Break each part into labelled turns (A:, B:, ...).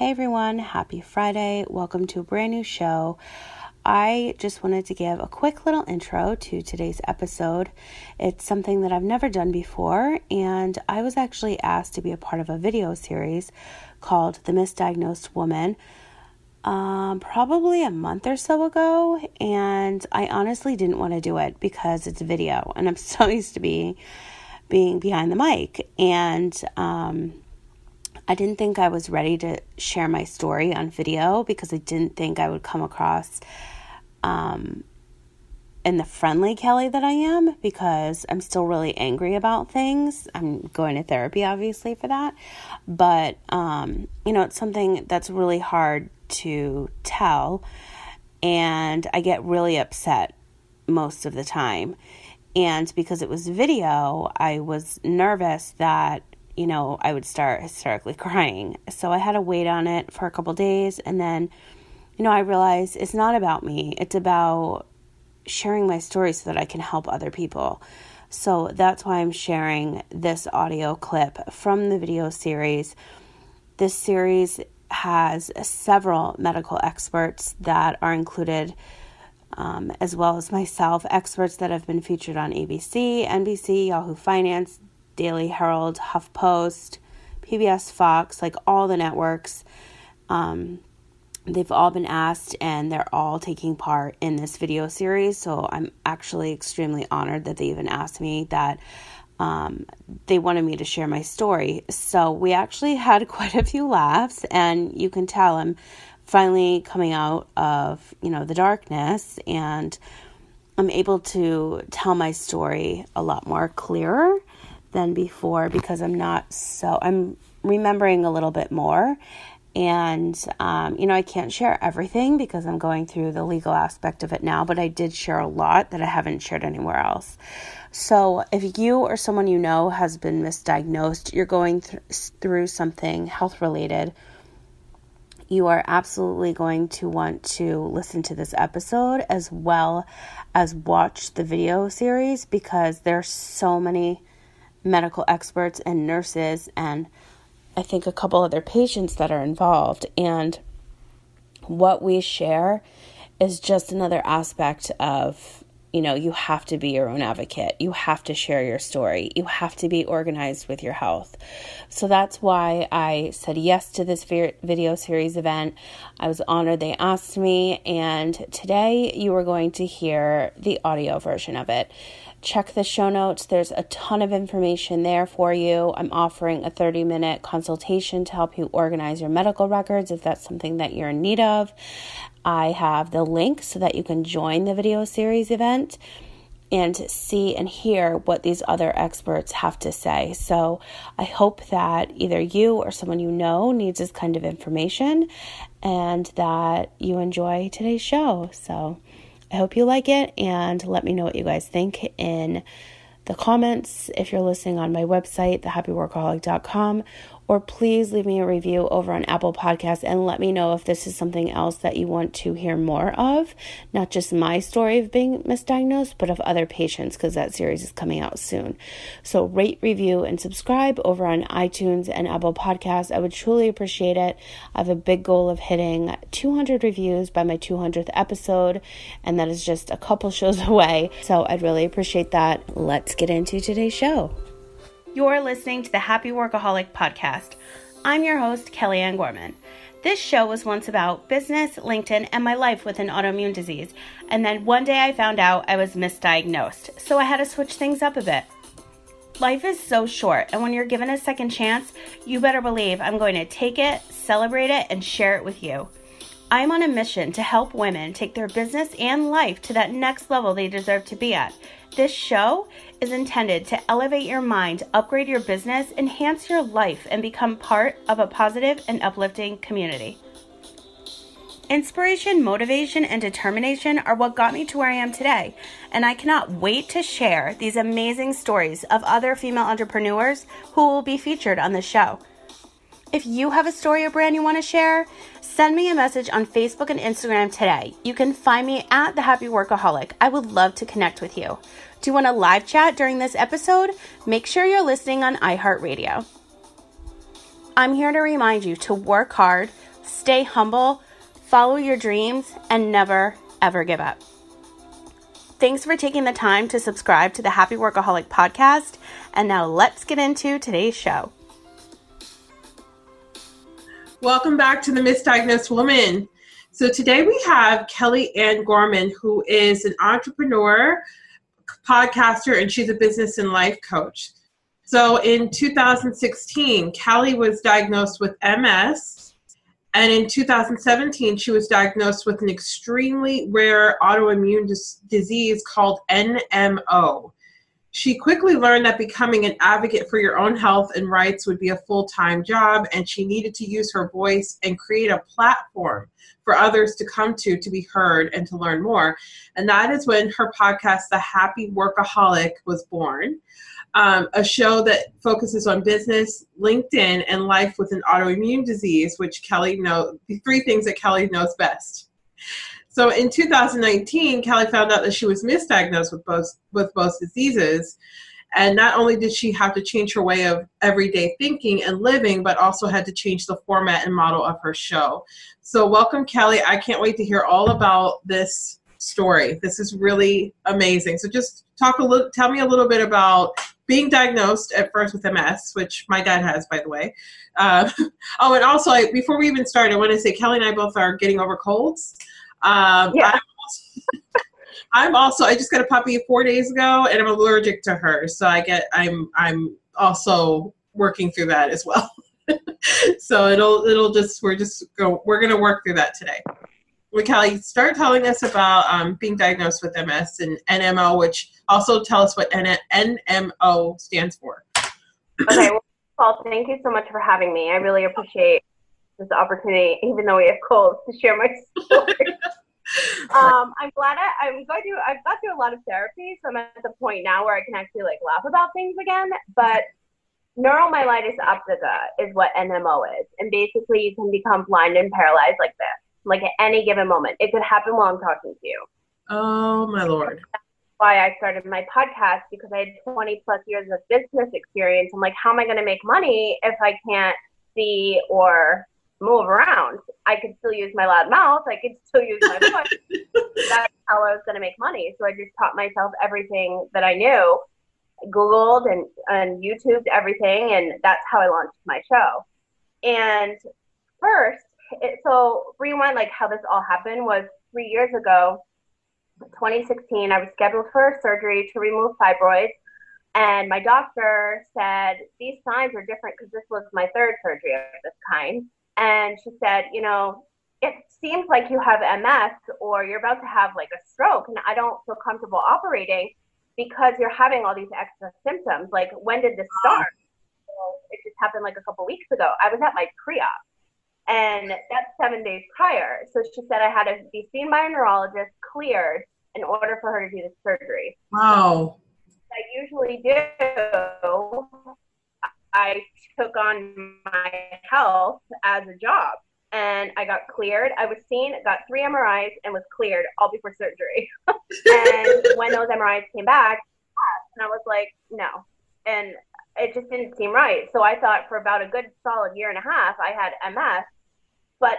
A: Hey everyone, happy Friday. Welcome to a brand new show. I just wanted to give a quick little intro to today's episode. It's something that I've never done before, and I was actually asked to be a part of a video series called The Misdiagnosed Woman probably a month or so ago, and I honestly didn't want to do it because it's video, and I'm so used to being behind the mic, and I didn't think I was ready to share my story on video because I didn't think I would come across in the friendly Kelly that I am, because I'm still really angry about things. I'm going to therapy, obviously, for that. But, it's something that's really hard to tell, and I get really upset most of the time. And because it was video, I was nervous that I would start hysterically crying. So I had to wait on it for a couple days. And then, I realized it's not about me. It's about sharing my story so that I can help other people. So that's why I'm sharing this audio clip from the video series. This series has several medical experts that are included, as well as myself, experts that have been featured on ABC, NBC, Yahoo Finance, Daily Herald, HuffPost, PBS, Fox, like all the networks. They've all been asked, and they're all taking part in this video series. So I'm actually extremely honored that they even asked me that. They wanted me to share my story. So we actually had quite a few laughs, and you can tell I'm finally coming out of, the darkness, and I'm able to tell my story a lot more clearer than before because I'm remembering a little bit more. And, I can't share everything because I'm going through the legal aspect of it now, but I did share a lot that I haven't shared anywhere else. So if you or someone you know has been misdiagnosed, you're going through something health related, you are absolutely going to want to listen to this episode as well as watch the video series, because there's so many medical experts and nurses and I think a couple other patients that are involved. And what we share is just another aspect of, you have to be your own advocate. You have to share your story. You have to be organized with your health. So that's why I said yes to this video series event. I was honored they asked me, and today you are going to hear the audio version of it. Check the show notes. There's a ton of information there for you. I'm offering a 30-minute consultation to help you organize your medical records if that's something that you're in need of. I have the link so that you can join the video series event and see and hear what these other experts have to say. So I hope that either you or someone you know needs this kind of information and that you enjoy today's show. So I hope you like it, and let me know what you guys think in the comments if you're listening on my website, thehappyworkaholic.com, or please leave me a review over on Apple Podcasts and let me know if this is something else that you want to hear more of, not just my story of being misdiagnosed, but of other patients, because that series is coming out soon. So rate, review, and subscribe over on iTunes and Apple Podcasts. I would truly appreciate it. I have a big goal of hitting 200 reviews by my 200th episode, and that is just a couple shows away. So I'd really appreciate that. Let's get into today's show. You're listening to the Happy Workaholic podcast. I'm your host, Kellyanne Gorman. This show was once about business, LinkedIn, and my life with an autoimmune disease. And then one day I found out I was misdiagnosed, so I had to switch things up a bit. Life is so short, and when you're given a second chance, you better believe I'm going to take it, celebrate it, and share it with you. I'm on a mission to help women take their business and life to that next level they deserve to be at. This show is intended to elevate your mind, upgrade your business, enhance your life, and become part of a positive and uplifting community. Inspiration, motivation, and determination are what got me to where I am today, and I cannot wait to share these amazing stories of other female entrepreneurs who will be featured on the show. If you have a story or brand you want to share, send me a message on Facebook and Instagram today. You can find me at The Happy Workaholic. I would love to connect with you. Do you want a live chat during this episode? Make sure you're listening on iHeartRadio. I'm here to remind you to work hard, stay humble, follow your dreams, and never, ever give up. Thanks for taking the time to subscribe to the Happy Workaholic podcast. And now let's get into today's show.
B: Welcome back to the Misdiagnosed Woman. So today we have Kelly Ann Gorman, who is an entrepreneur, podcaster, and she's a business and life coach. So in 2016, Kelly was diagnosed with MS, and in 2017, she was diagnosed with an extremely rare autoimmune disease called NMO. She quickly learned that becoming an advocate for your own health and rights would be a full-time job, and she needed to use her voice and create a platform for others to come to be heard and to learn more. And that is when her podcast, The Happy Workaholic, was born, a show that focuses on business, LinkedIn, and life with an autoimmune disease, which Kelly knows, the three things that Kelly knows best. So in 2019, Kelly found out that she was misdiagnosed with both diseases. And not only did she have to change her way of everyday thinking and living, but also had to change the format and model of her show. So welcome, Kelly. I can't wait to hear all about this story. This is really amazing. So just tell me a little bit about being diagnosed at first with MS, which my dad has, by the way. And also, before we even start, I want to say Kelly and I both are getting over colds. Yeah. I just got a puppy 4 days ago, and I'm allergic to her, so I'm also working through that as well. So we're gonna work through that today. Well, Kelly, start telling us about being diagnosed with MS and NMO, which also tell us what NMO stands for.
C: Okay, well, Paul, thank you so much for having me. I really appreciate this opportunity, even though we have colds, to share my story. I've got through a lot of therapy, so I'm at the point now where I can actually laugh about things again. But neuromyelitis optica is what NMO is, and basically you can become blind and paralyzed like this, at any given moment. It could happen while I'm talking to you.
B: Oh my Lord!
C: That's why I started my podcast, because I had 20 plus years of business experience. I'm like, how am I going to make money if I can't see or move around? I could still use my loud mouth. I could still use my voice. That's how I was going to make money. So I just taught myself everything that I knew, Googled and YouTubed everything, and that's how I launched my show. And first, so rewind, how this all happened was 3 years ago, 2016, I was scheduled for surgery to remove fibroids. And my doctor said, these signs are different, because this was my third surgery of this kind. And she said, it seems like you have MS, or you're about to have a stroke, and I don't feel comfortable operating because you're having all these extra symptoms. When did this start? So it just happened a couple weeks ago. I was at my pre-op, and that's 7 days prior. So she said I had to be seen by a neurologist, cleared, in order for her to do the surgery.
B: Wow.
C: I usually do. I took on my health as a job, and I got cleared. I was seen, got 3 MRIs, and was cleared all before surgery. And when those MRIs came back, and I was like, no. And it just didn't seem right. So I thought for about a good solid year and a half, I had MS. But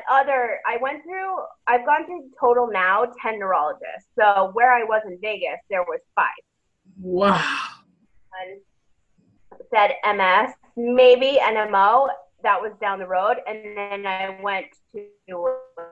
C: I've gone through total now 10 neurologists. So where I was in Vegas, there was 5.
B: Wow.
C: And said MS, maybe NMO, that was down the road. And then I went to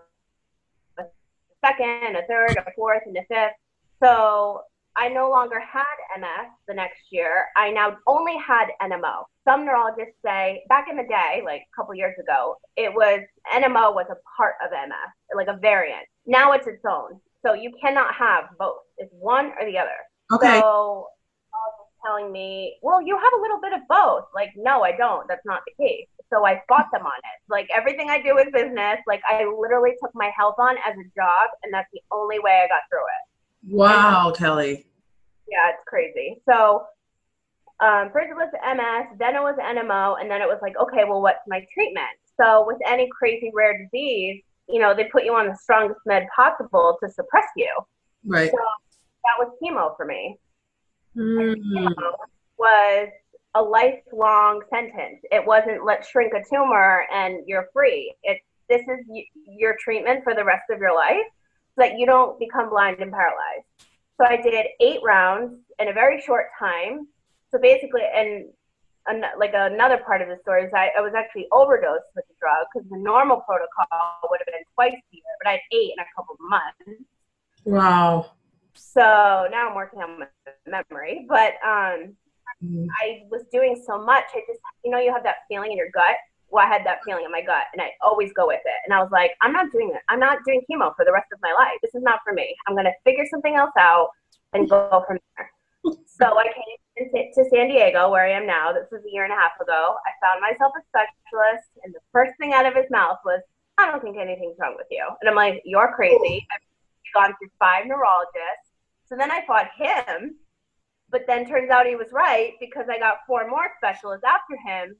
C: a second, a third, a fourth, and a fifth. So I no longer had MS the next year. I now only had NMO. Some neurologists say, back in the day, a couple years ago, NMO was a part of MS, a variant. Now it's its own. So you cannot have both. It's one or the other.
B: Okay.
C: So telling me, well, you have a little bit of both. No, I don't. That's not the case. So I fought them on it. Everything I do is business. I literally took my health on as a job, and that's the only way I got through it.
B: Wow, Kelly.
C: Yeah, it's crazy. So first it was MS, then it was NMO, and then it was okay, well, what's my treatment? So with any crazy rare disease, they put you on the strongest med possible to suppress you.
B: Right.
C: So that was chemo for me.
B: Mm.
C: Chemo was a lifelong sentence. It wasn't let's shrink a tumor and you're free. It's this is your treatment for the rest of your life so that you don't become blind and paralyzed. So I did 8 rounds in a very short time. So basically, and like another part of the story is I was actually overdosed with the drug because the normal protocol would have been twice a year, but I had 8 in a couple of months.
B: Wow.
C: So now I'm working on my memory, but I was doing so much. I just, you have that feeling in your gut. Well, I had that feeling in my gut, and I always go with it. And I was like, I'm not doing it. I'm not doing chemo for the rest of my life. This is not for me. I'm going to figure something else out and go from there. So I came to San Diego, where I am now. This was a year and a half ago. I found myself a specialist, and the first thing out of his mouth was, I don't think anything's wrong with you. And I'm like, you're crazy. I've gone through 5 neurologists. So then I fought him, but then turns out he was right because I got 4 more specialists after him.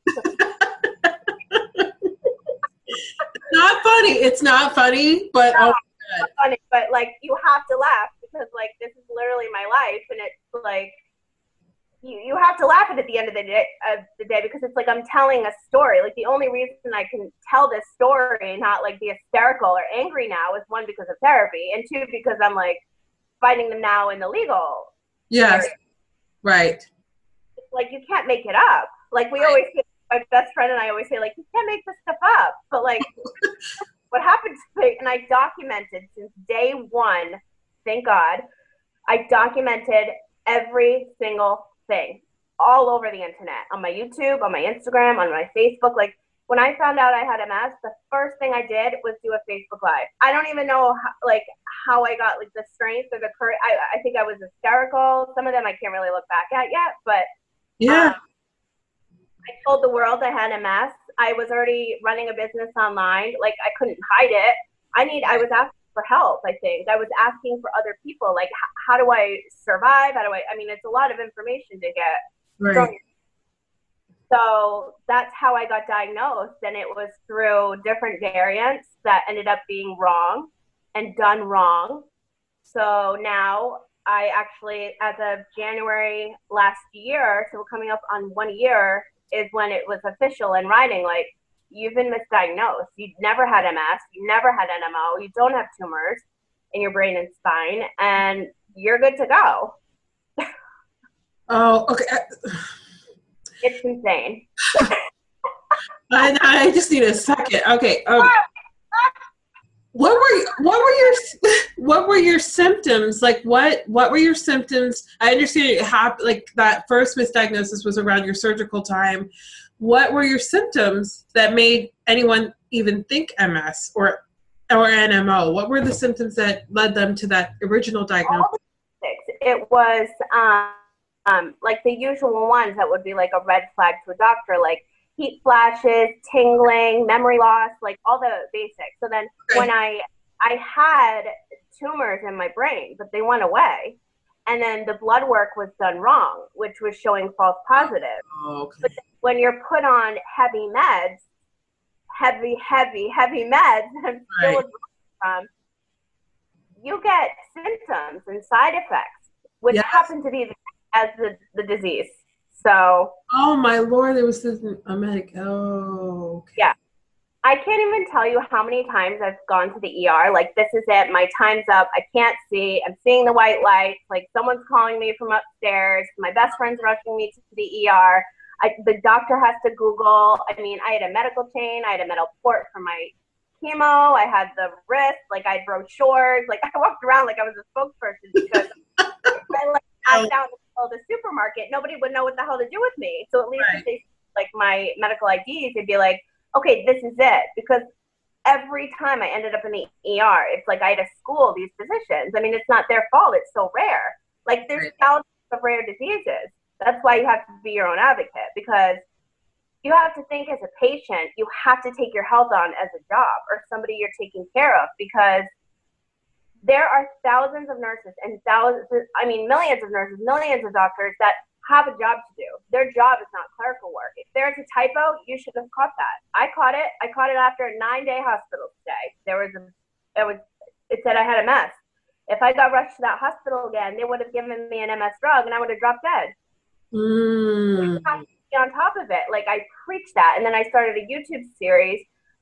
B: Not funny. It's not funny, but
C: no, it's not funny. But like, you have to laugh because like this is literally my life, and it's like you have to laugh at the end of the day because it's like I'm telling a story. Like the only reason I can tell this story and not like be hysterical or angry now is 1, because of therapy, and 2, because I'm like fighting them now in the legal.
B: Yes.
C: area.
B: Right.
C: It's like you can't make it up. Like we always say, my best friend and I always say, like, you can't make this stuff up. But like what happened to me, and I documented since day 1, thank God, I documented every single thing all over the internet, on my YouTube, on my Instagram, on my Facebook. Like when I found out I had MS, the first thing I did was do a Facebook Live. I don't even know how I got like the strength or the courage. I think I was hysterical. Some of them I can't really look back at yet, but
B: yeah.
C: I told the world I had MS. I was already running a business online. Like I couldn't hide it. I was asking for help. I think I was asking for other people. Like, how do I survive? I mean, it's a lot of information to get.
B: Right.
C: So that's how I got diagnosed. And it was through different variants that ended up being wrong and done wrong. So now I actually, as of January last year, so we're coming up on 1 year, is when it was official in writing, like, you've been misdiagnosed. You never had MS. You never had NMO. You don't have tumors in your brain and spine, and you're good to go.
B: Oh, okay.
C: It's insane.
B: I just need a second. Okay. What were your symptoms? Like what were your symptoms? I understand it happened, like that first misdiagnosis was around your surgical time. What were your symptoms that made anyone even think MS or NMO? What were the symptoms that led them to that original diagnosis?
C: It was like the usual ones that would be like a red flag to a doctor, like heat flashes, tingling, memory loss, like all the basics. So then when I had tumors in my brain, but they went away. And then the blood work was done wrong, which was showing false positive.
B: Oh, okay.
C: But when you're put on heavy meds, heavy meds, and still you get symptoms and side effects, which happen to be as the disease. So.
B: Oh my Lord, there was a medic. Oh. Okay.
C: Yeah. I can't even tell you how many times I've gone to the ER. Like, this is it. My time's up. I can't see. I'm seeing the white lights. Like, someone's calling me from upstairs. My best friend's rushing me to the ER. The doctor has to Google. I mean, I had a medical chain. I had a metal port for my chemo. I had the wrist. Like, I had brochures. Like, I walked around like I was a spokesperson because I passed out in the supermarket. Nobody would know what the hell to do with me. So at least if they like my medical IDs, they'd be like, okay, this is it. Because every time I ended up in the ER, it's like I had to school these physicians. I mean, it's not their fault. It's so rare. Like, there's thousands of rare diseases. That's why you have to be your own advocate, because you have to think as a patient, you have to take your health on as a job or somebody you're taking care of, because there are thousands of nurses and millions of nurses, millions of doctors that have a job to do. Their job is not clerical work. If there's a typo, you should have caught that. I caught it. I caught it after a 9-day hospital stay. It said I had MS. If I got rushed to that hospital again, they would have given me an MS drug and I would have dropped dead. You have to be on top of it. Like, I preached that. And then I started a YouTube series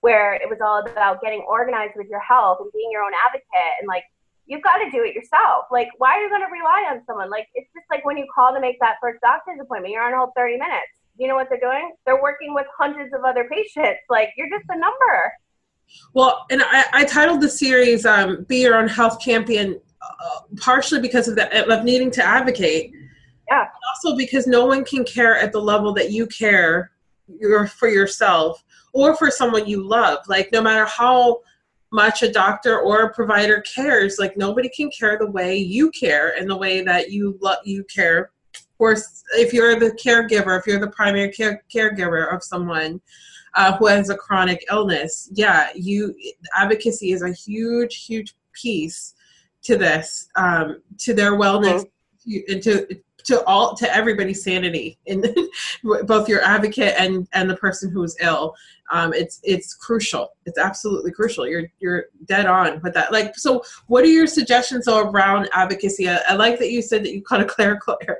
C: where it was all about getting organized with your health and being your own advocate. And like, you've got to do it yourself. Like, why are you going to rely on someone? Like, it's just like when you call to make that first doctor's appointment, you're on hold 30 minutes. You know what they're doing? They're working with hundreds of other patients. Like, you're just a number.
B: Well, and I titled the series Be Your Own Health Champion partially because of that, of needing to advocate.
C: Yeah.
B: Also because no one can care at the level that you care for yourself or for someone you love. Like, no matter how much a doctor or a provider cares, like, nobody can care the way you care and the way that you care. Or if you're the caregiver, if you're the primary caregiver of someone who has a chronic illness, advocacy is a huge, huge piece to this, to their wellness, and to everybody's sanity, in both your advocate and the person who's ill. It's crucial. It's absolutely crucial. You're dead on with that. Like, so what are your suggestions around advocacy? I like that you said that you caught a Claire.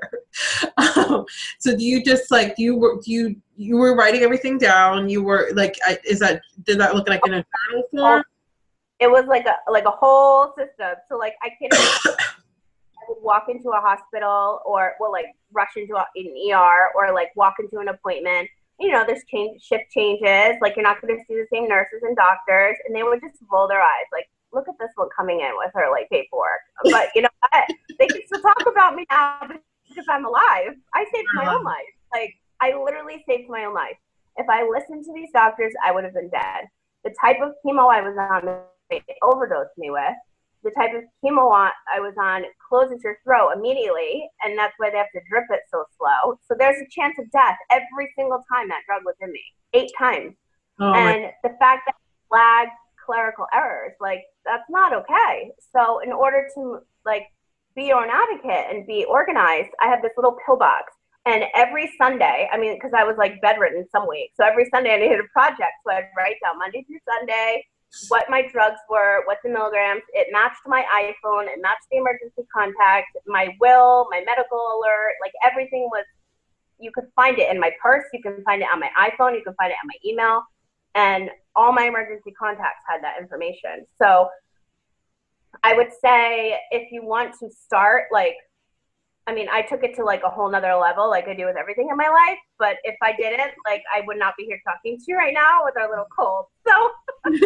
B: So do you just like, you were writing everything down? You were like, did that look like in a journal form?
C: It was like a whole system. So like, I would walk into a hospital or like rush into an ER or like walk into an appointment. You know, there's shift changes. Like, you're not going to see the same nurses and doctors, and they would just roll their eyes. Like, look at this one coming in with her like paperwork. But you know what? They can still talk about me now because I'm alive. I saved my own life. Like, I literally saved my own life. If I listened to these doctors, I would have been dead. The type of chemo I was on, they overdosed me with. The type of chemo I was on closes your throat immediately, and that's why they have to drip it so slow. So there's a chance of death every single time that drug was in me, 8 times. And the fact that I flagged clerical errors, like, that's not okay. So in order to like be your own advocate and be organized, I had this little pill box. And every Sunday, I mean, because I was like bedridden some weeks, so every Sunday I needed a project. So I'd write down Monday through Sunday what my drugs were, what the milligrams. It matched my iPhone, it matched the emergency contact, my will, my medical alert, like everything was, you could find it in my purse, you can find it on my iPhone, you can find it on my email, and all my emergency contacts had that information. So I would say if you want to start, like, I mean, I took it to like a whole nother level, like I do with everything in my life. But if I didn't, like, I would not be here talking to you right now with our little cold. So you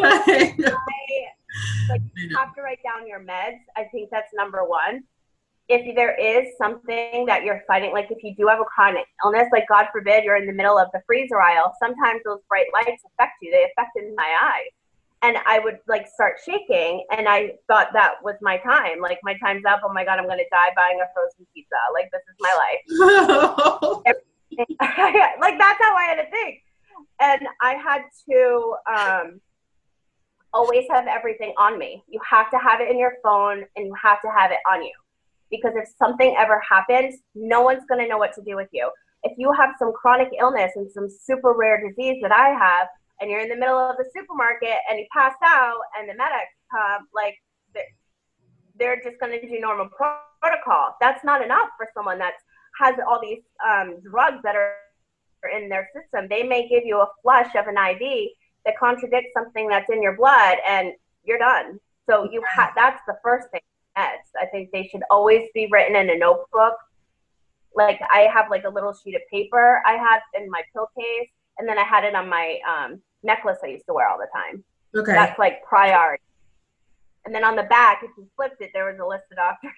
C: have to write down your meds. I think that's number one. If there is something that you're fighting, like if you do have a chronic illness, like God forbid you're in the middle of the freezer aisle, sometimes those bright lights affect you. They affected my eyes. And I would like start shaking, and I thought that was my time. Like, my time's up. Oh my God, I'm going to die buying a frozen pizza. Like, this is my life. Like, that's how I had to think. And I had to always have everything on me. You have to have it in your phone, and you have to have it on you. Because if something ever happens, no one's going to know what to do with you. If you have some chronic illness and some super rare disease that I have, and you're in the middle of the supermarket and you pass out and the medics come, like, they're just going to do normal protocol. That's not enough for someone that has all these drugs that are in their system. They may give you a flush of an IV that contradicts something that's in your blood, and you're done. So that's the first thing. Meds. I think they should always be written in a notebook. Like, I have like a little sheet of paper I have in my pill case, and then I had it on my necklace I used to wear all the time.
B: Okay.
C: That's like priority. And then on the back, if you flipped it, there was a list of doctors.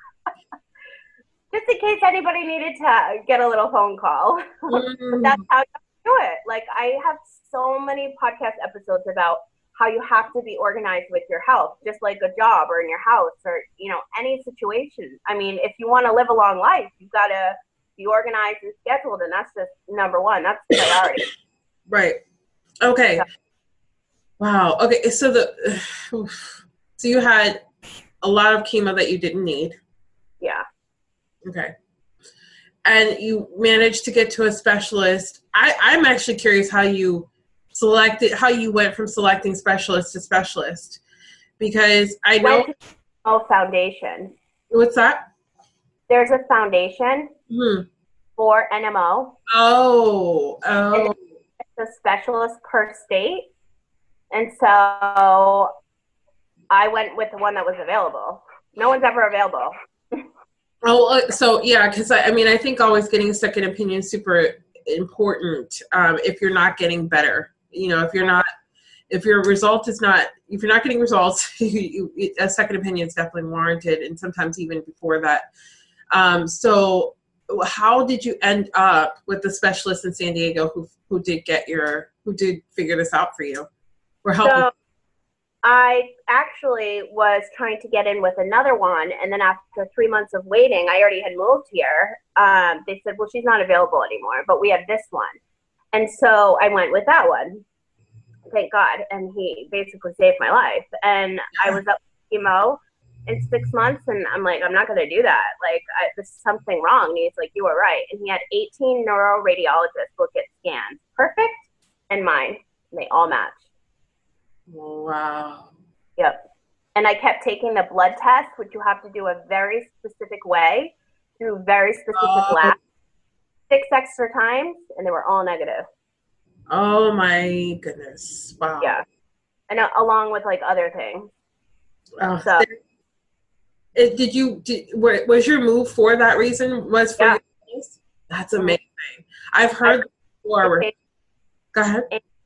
C: Just in case anybody needed to get a little phone call. But that's how you do it. Like, I have so many podcast episodes about how you have to be organized with your health, just like a job or in your house or, you know, any situation. I mean, if you want to live a long life, you've got to be organized and scheduled, and that's just number one. That's the priority.
B: Right. Okay. Wow. Okay. So you had a lot of chemo that you didn't need.
C: Yeah.
B: Okay. And you managed to get to a specialist. I'm actually curious how you went from selecting specialist to specialist, because I know.
C: Foundation.
B: What's that?
C: There's a foundation for NMO.
B: Oh.
C: And it's a specialist per state. And so I went with the one that was available. No one's ever available.
B: Oh, so yeah, because I mean, I think always getting a second opinion is super important if you're not getting better. You know, if you're not getting results, a second opinion is definitely warranted, and sometimes even before that. So how did you end up with the specialist in San Diego who did figure this out for you or help you?
C: So I actually was trying to get in with another one, and then after 3 months of waiting, I already had moved here. They said, well, she's not available anymore, but we have this one. And so I went with that one. Thank God. And he basically saved my life. And I was up with chemo in 6 months, and I'm like, I'm not going to do that. Like, there's something wrong. And he's like, you were right. And he had 18 neuroradiologists look at scans. Perfect. And mine. And they all matched.
B: Wow.
C: Yep. And I kept taking the blood test, which you have to do a very specific way through very specific labs 6 extra times, and they were all negative.
B: Oh my goodness. Wow.
C: Yeah. And along with like other things.
B: So was your move for that reason? Was for your case? That's amazing. I've heard before. Go ahead.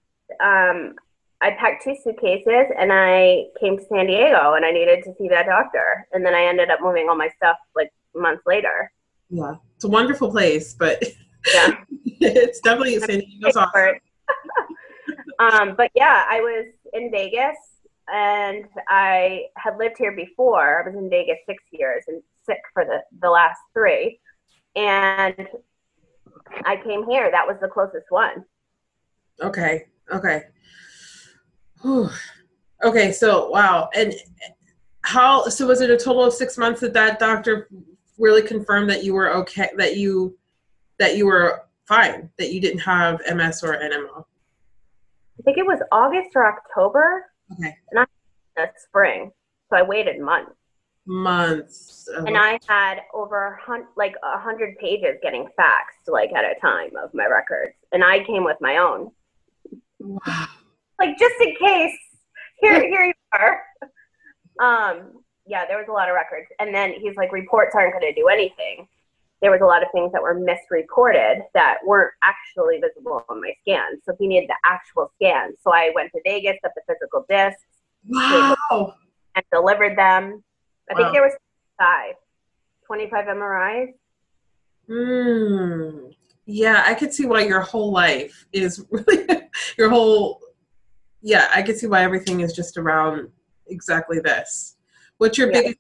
C: I packed 2 suitcases and I came to San Diego and I needed to see that doctor. And then I ended up moving all my stuff like months later.
B: Yeah. It's a wonderful place, but yeah, it's definitely San Diego's awesome.
C: But yeah, I was in Vegas and I had lived here before. I was in Vegas 6 years and sick for the last 3. And I came here. That was the closest one.
B: Okay. Whew. Okay, so wow. And so was it a total of 6 months that doctor really confirmed that you were okay, that you were fine, that you didn't have MS or NMO?
C: I think it was August or October.
B: Okay.
C: Not the spring. So I waited months. And I had over 100 pages getting faxed like at a time of my records. And I came with my own.
B: Wow.
C: Like, just in case, here you are. Yeah, there was a lot of records. And then he's like, reports aren't going to do anything. There was a lot of things that were misreported that weren't actually visible on my scans. So he needed the actual scans. So I went to Vegas, got the physical discs.
B: Wow.
C: And delivered them. I think there was 25 MRIs.
B: Yeah, I could see why your whole life is really I could see why everything is just around exactly this. What's your biggest,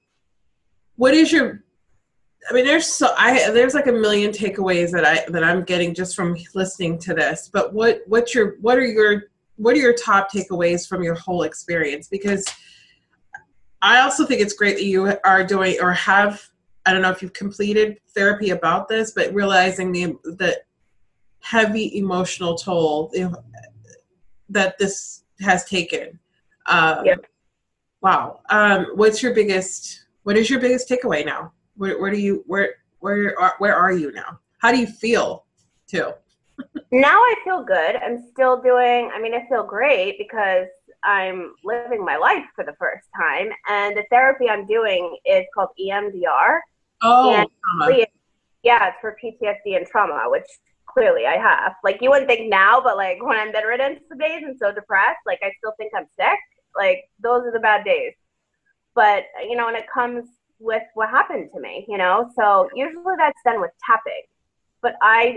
B: there's like a million takeaways that I'm getting just from listening to this, but what are your top takeaways from your whole experience? Because I also think it's great that you are doing or have, I don't know if you've completed therapy about this, but realizing the heavy emotional toll that this has taken. Wow. What is your biggest takeaway now? Where are you now? How do you feel too?
C: Now I feel good. I feel great because I'm living my life for the first time, and the therapy I'm doing is called EMDR.
B: Oh,
C: it's for PTSD and trauma, which clearly I have. Like, you wouldn't think now, but like when I'm bedridden some days and so depressed, like I still think I'm sick. Like, those are the bad days. But, and it comes with what happened to me, so usually that's done with tapping. But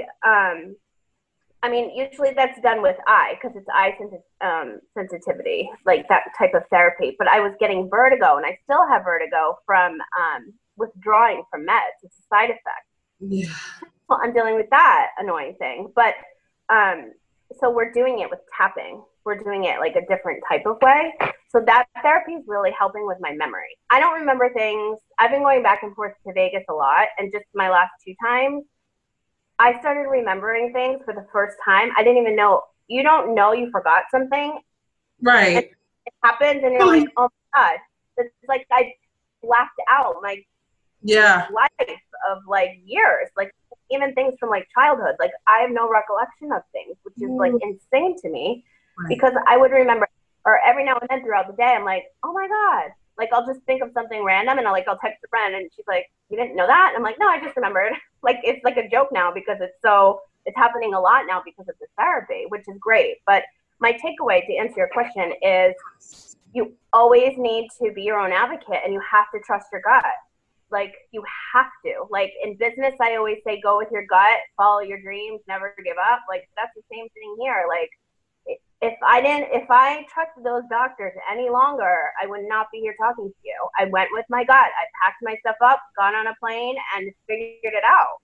C: usually that's done with eye, because it's eye sensitivity, like that type of therapy. But I was getting vertigo, and I still have vertigo from withdrawing from meds. It's a side effect.
B: Yeah.
C: Well, I'm dealing with that annoying thing. But so we're doing it with tapping. We're doing it like a different type of way. So that therapy is really helping with my memory. I don't remember things. I've been going back and forth to Vegas a lot, and just my last 2 times, I started remembering things for the first time. I didn't even know. You don't know you forgot something.
B: Right.
C: And it happens, and you're like, oh my God. It's like I blacked out my life of like years. Like, even things from like childhood. Like, I have no recollection of things, which is like insane to me. Right. Because I would remember Or every now and then throughout the day, I'm like, oh my God. Like, I'll just think of something random and I'll text a friend and she's like, you didn't know that? And I'm like, no, I just remembered. Like, it's like a joke now because it's happening a lot now because of this therapy, which is great. But my takeaway to answer your question is you always need to be your own advocate and you have to trust your gut. Like, you have to. Like, in business, I always say, go with your gut, follow your dreams, never give up. Like, that's the same thing here. Like, if I trusted those doctors any longer, I would not be here talking to you. I went with my gut. I packed my stuff up, got on a plane, and figured it out.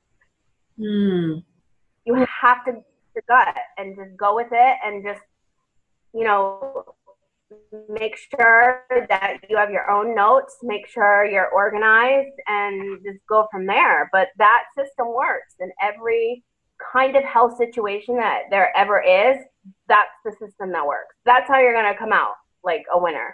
C: You have to your gut and just go with it and just, make sure that you have your own notes, make sure you're organized, and just go from there. But that system works in every kind of health situation that there ever is. That's the system that works. That's how you're going to come out like a winner.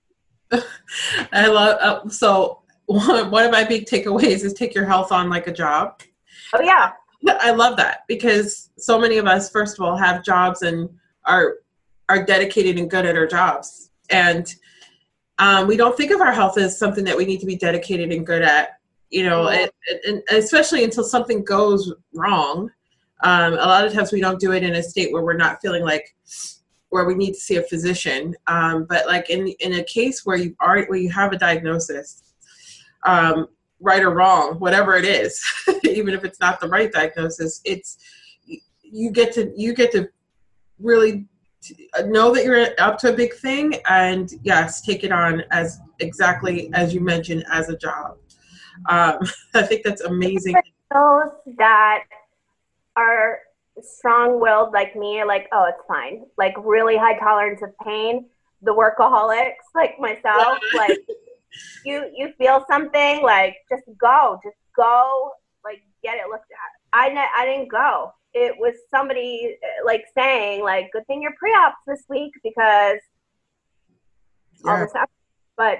B: I love, so one of my big takeaways is take your health on like a job.
C: Oh yeah.
B: I love that because so many of us, first of all, have jobs and are dedicated and good at our jobs. And we don't think of our health as something that we need to be dedicated and good at, and especially until something goes wrong. A lot of times we don't do it in a state where we're not feeling like where we need to see a physician. But like in a case where you have a diagnosis, right or wrong, whatever it is, even if it's not the right diagnosis, you get to really know that you're up to a big thing, and yes, take it on as exactly as you mentioned as a job. I think that's amazing.
C: Those that are strong-willed like me are like, oh, it's fine. Like really high tolerance of pain. The workaholics like myself, like you feel something, like just go, like get it looked at. I didn't go. It was somebody like saying like, good thing you're pre-ops this week because all this stuff. But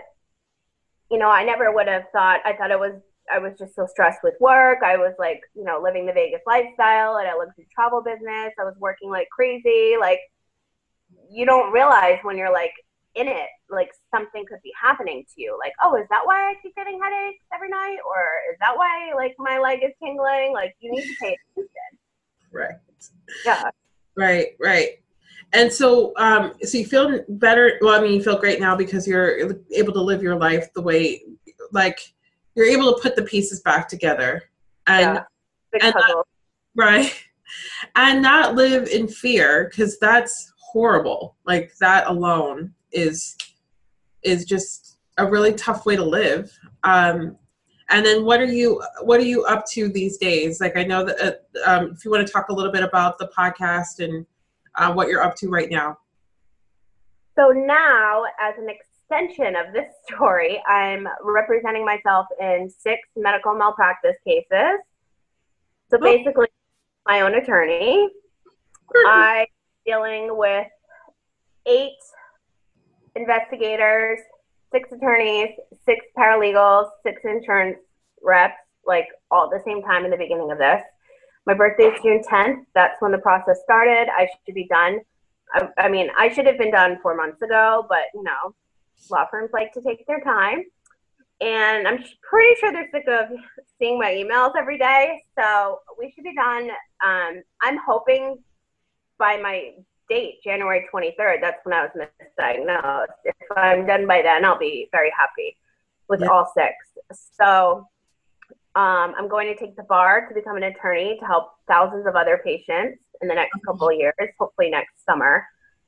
C: I never would have thought. I was just so stressed with work. I was like, living the Vegas lifestyle and I lived in the travel business. I was working like crazy. Like you don't realize when you're like in it, like something could be happening to you. Like, oh, is that why I keep getting headaches every night? Or is that why like my leg is tingling? Like you need to pay attention.
B: Right.
C: Yeah.
B: Right. And so, so you feel better. Well, I mean, you feel great now because you're able to live your life the way, like you're able to put the pieces back together and right. And not live in fear, because that's horrible. Like that alone is just a really tough way to live. And then what are you up to these days? Like I know that if you want to talk a little bit about the podcast and what you're up to right now.
C: So now, as an extension of this story, I'm representing myself in 6 medical malpractice cases. So basically, my own attorney. I'm dealing with 8 investigators, 6 attorneys, 6 paralegals, 6 insurance reps, like all at the same time in the beginning of this. My birthday is June 10th. That's when the process started. I should be done. I mean, I should have been done 4 months ago, but law firms like to take their time. And I'm pretty sure they're sick of seeing my emails every day. So we should be done. I'm hoping by my date, January 23rd, that's when I was misdiagnosed. If I'm done by then, I'll be very happy with all 6. So I'm going to take the bar to become an attorney to help thousands of other patients in the next couple of years, hopefully next summer.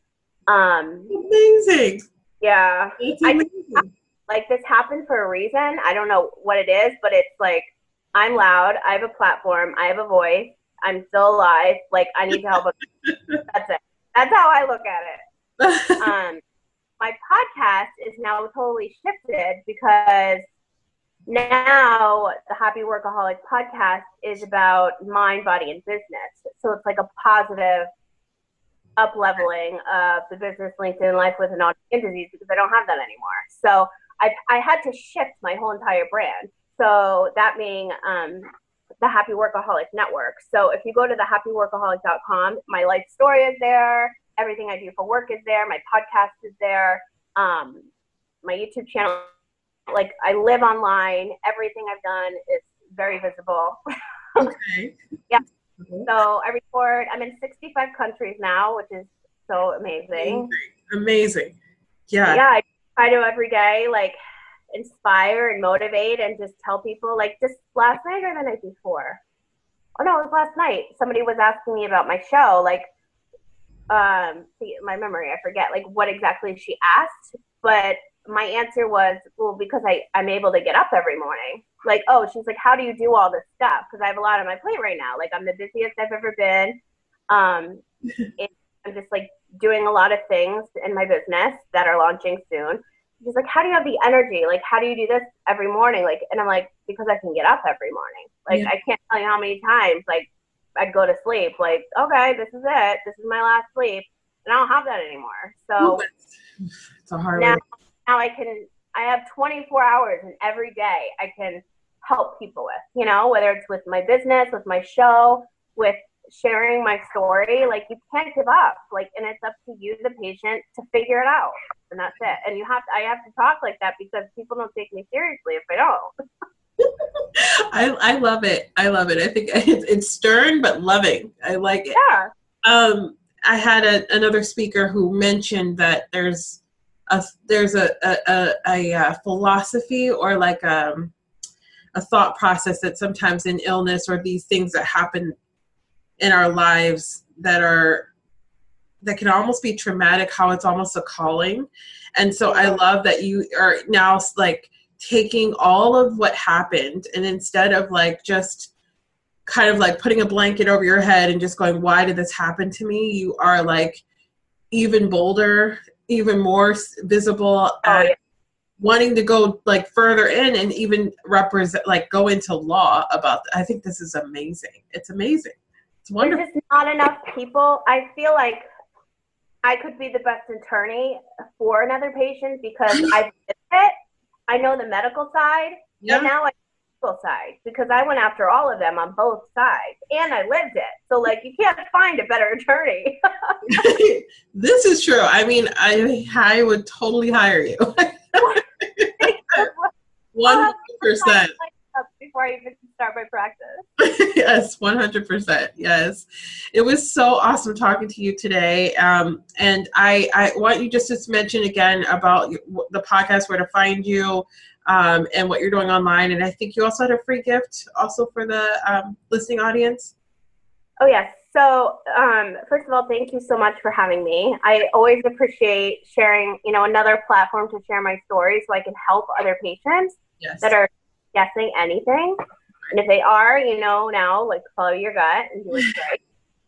B: Amazing.
C: Yeah. Like this happened for a reason. I don't know what it is, but it's like I'm loud. I have a platform. I have a voice. I'm still alive. Like I need to help. That's it. That's how I look at it. My podcast is now totally shifted because now the Happy Workaholic podcast is about mind, body, and business. So it's like a positive up-leveling of the business LinkedIn life with an autoimmune disease because I don't have that anymore. So I had to shift my whole entire brand. So that being the Happy Workaholic Network. So if you go to thehappyworkaholic.com, my life story is there. everything I do for work is there. My podcast is there. My YouTube channel, like I live online. Everything I've done is very visible.
B: Okay.
C: Yeah. So I record, I'm in 65 countries now, which is so amazing.
B: Amazing. Yeah.
C: Yeah. I try to every day, like, inspire and motivate and just tell people, like, just last night or the night before. Oh no, it was last night. Somebody was asking me about my show, like, my memory, I forget, like, what exactly she asked, but my answer was, well, because I'm able to get up every morning. Like, oh, she's like, how do you do all this stuff? Because I have a lot on my plate right now. Like, I'm the busiest I've ever been. I'm just, like, doing a lot of things in my business that are launching soon. She's like, how do you have the energy? Like, how do you do this every morning? Like, and I'm like, because I can get up every morning. Like, I can't tell you how many times, like, I'd go to sleep. Like, okay, this is it. This is my last sleep. And I don't have that anymore. So
B: it's a hard
C: now I have 24 hours and every day I can help people with, you know, whether it's with my business, with my show, with sharing my story. Like, you can't give up. Like, and it's up to you, the patient, to figure it out. And that's it. And I have to talk like that because people don't take me seriously if I don't.
B: I love it. I love it. I think it's stern but loving. I like it.
C: Yeah.
B: I had another speaker who mentioned that there's a philosophy or like a thought process that sometimes in illness or these things that happen in our lives that can almost be traumatic, how it's almost a calling. And so I love that you are now like taking all of what happened and instead of like just kind of like putting a blanket over your head and just going, why did this happen to me? You are like even bolder, even more visible, and wanting to go like further in and even represent, like go into law about I think this is amazing. It's amazing. It's wonderful.
C: There's just not enough people. I feel like I could be the best attorney for another patient because I did it. I know the medical side, and now I know the legal side because I went after all of them on both sides, and I lived it. So, like, you can't find a better attorney.
B: This is true. I mean, I would totally hire you. 100%.
C: Before I even start my practice.
B: Yes, 100%. Yes. It was so awesome talking to you today. And I want you just to mention again about the podcast, where to find you, and what you're doing online. And I think you also had a free gift also for the listening audience.
C: Oh, yes. So, first of all, thank you so much for having me. I always appreciate sharing, another platform to share my story so I can help other patients that are guessing anything. And if they are, now, like, follow your gut and do what's right.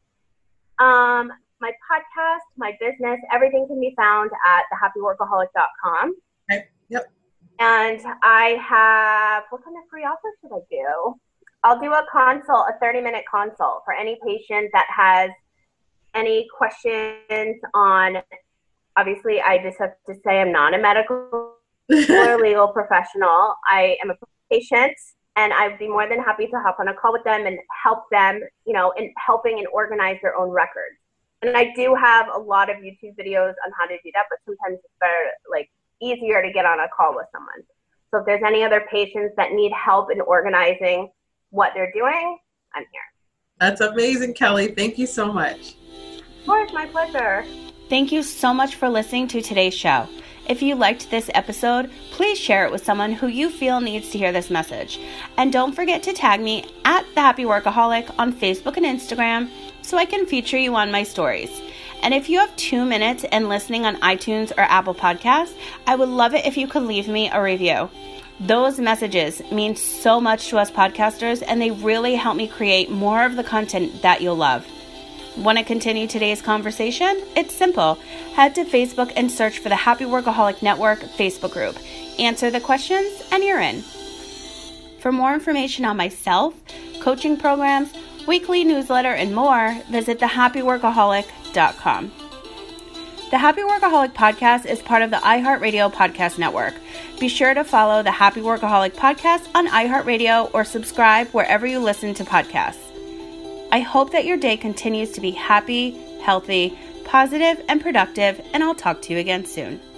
C: My podcast, my business, everything can be found at thehappyworkaholic.com.
B: Okay. Yep.
C: And I have, what kind of free offer should I do? I'll do a 30-minute consult for any patient that has any questions on, obviously, I just have to say I'm not a medical or legal professional. I am a patient, and I'd be more than happy to hop on a call with them and help them, in helping and organize their own records. And I do have a lot of YouTube videos on how to do that, but sometimes it's better, like, easier to get on a call with someone. So if there's any other patients that need help in organizing what they're doing, I'm here.
B: That's amazing, Kelly. Thank you so much.
C: Of course, my pleasure.
A: Thank you so much for listening to today's show. If you liked this episode, please share it with someone who you feel needs to hear this message. And don't forget to tag me at The Happy Workaholic on Facebook and Instagram so I can feature you on my stories. And if you have 2 minutes and listening on iTunes or Apple Podcasts, I would love it if you could leave me a review. Those messages mean so much to us podcasters, and they really help me create more of the content that you'll love. Want to continue today's conversation? It's simple. Head to Facebook and search for the Happy Workaholic Network Facebook group. Answer the questions and you're in. For more information on myself, coaching programs, weekly newsletter, and more, visit thehappyworkaholic.com. The Happy Workaholic Podcast is part of the iHeartRadio Podcast Network. Be sure to follow the Happy Workaholic Podcast on iHeartRadio or subscribe wherever you listen to podcasts. I hope that your day continues to be happy, healthy, positive and productive, and I'll talk to you again soon.